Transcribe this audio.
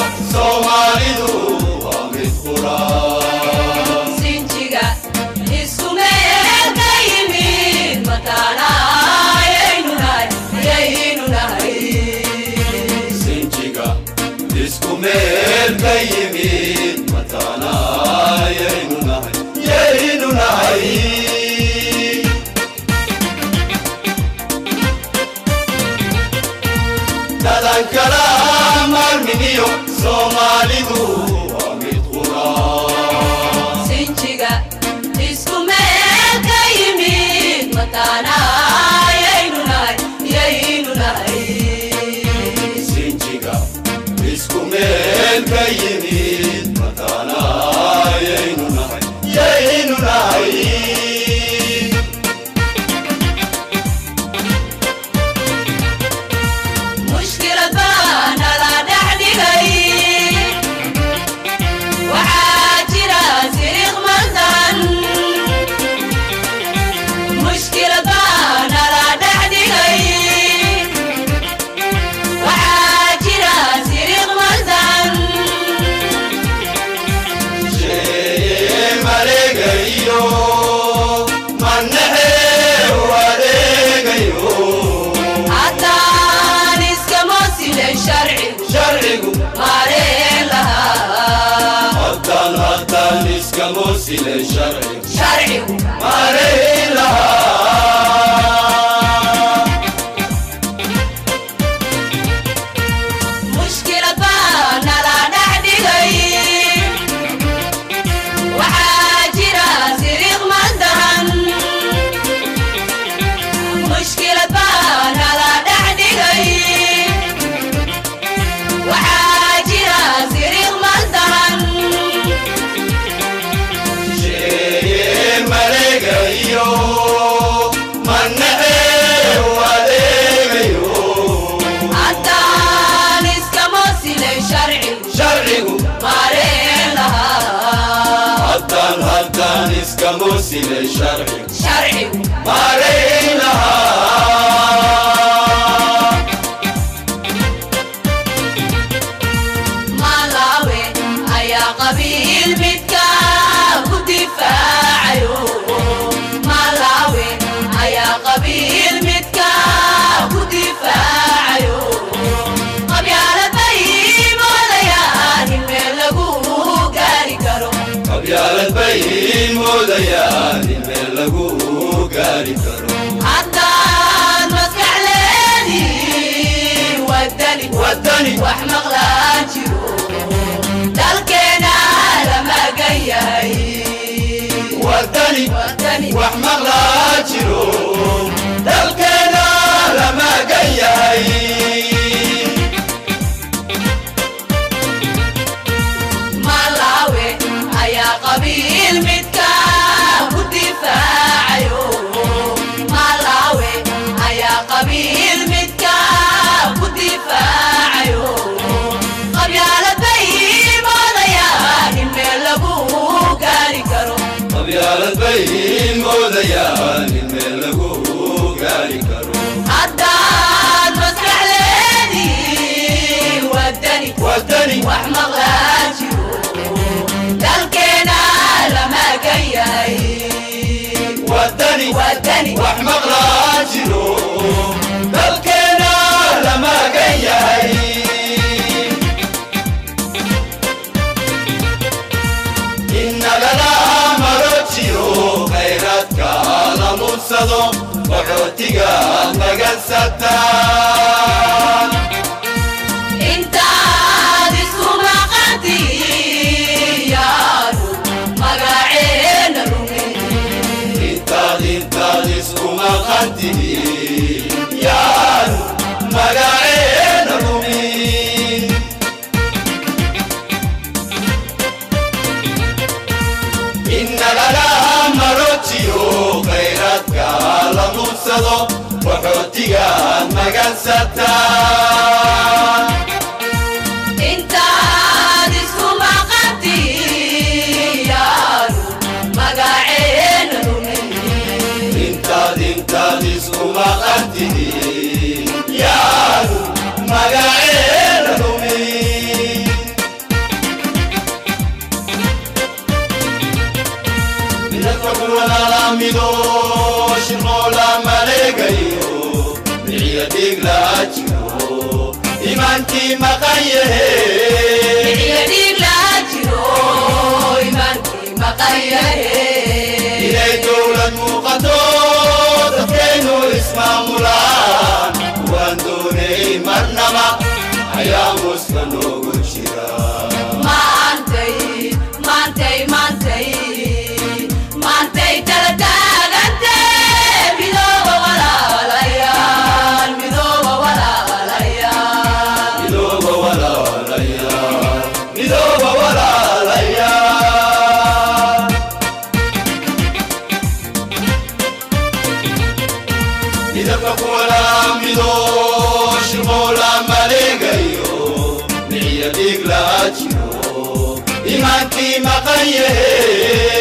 Soomaalidu waa mid quraan sinjiga isku meel ka yimid mataanayaynu nahay sinjiga isku meel ka yimid mataanayaynu nahay dadan kala marminiyo Soomaalidu waa mid quraan sinjiga isku meel ka yimid mataanayaynu nahay sinjiga isku meel ka yimid mataanayaynu nahay mushkilad baa nala dhex dhigay waxaa jira siriiq maldan mushkilad baa nala dhex dhigay waxaa jira siriiq maldan shee maleegayo mannahe wareegayo haddaan iska moosile sharcigu maareen lahaa haddaan iska moosile sharcigu maareen lahaa mushkilad baa nala dhex dhigay waxaa jira siriiq maldan mushkilad baa nala dhex dhigay waxaa jira siriiq maldan shee maleegayo mannahe wareegayo haddaan iska moosile sharcigu maareen lahaa haddaan iska moosile sharcigu maareen lahaa malawe ayaa qabiil midka ku difaacayo malawe ayaa qabiil midka ku difaacayo qabyaalad bay moodayaan in meel lagu gaari karo qabyaalad bay moodayaan in meel lagu gaari karo haddaad maskax leediin wadani wax maqlaan jiro dalkeena lama gayahay wadani wax maqlaa jiro dalkeena lama gayahay malawe ayaa qabiil midka ku difaacayo malawe ayaa qabiil midka ku difaacayo qabyaalad bay moodayaan in meel lagu gaari karo qabyaalad bay moodayaan in meel lagu gaari karo haddaad maskax leediin wadani wax maqlaan jiro dalkeena lama gayahay wadani wax maqlaa jiro dalkeena lama gayahay innagana maro jiro khayraadka la munsado qaxootiga nagansataan intaad isku maqantiyaanu magaceena rumin intaad isku maqantihiin yaanu magaceena rumin innagana maro jiro khayraadka la munsado qaxootiga nagansataan intaad isku maqantiyaanu magaceena rumin intaad isku maqantihiin yaanu magaceena rumin miciyadhig laa jiro iimaankii maqan yahe miciyadhig laa jiro iimaankii maqan yahe inay dowlad muuqato dadkaynu ismaamulaan waan doonay marnaba ayaa muska noogu jira maantay tala taagantee midooba walaalayaal midooba walaalayaal midooba walaalayaal midooba walaalayaal midabka kuwala midoo shirqoola maleegayo miciyadhig laa jiro iimaankii maqan yahe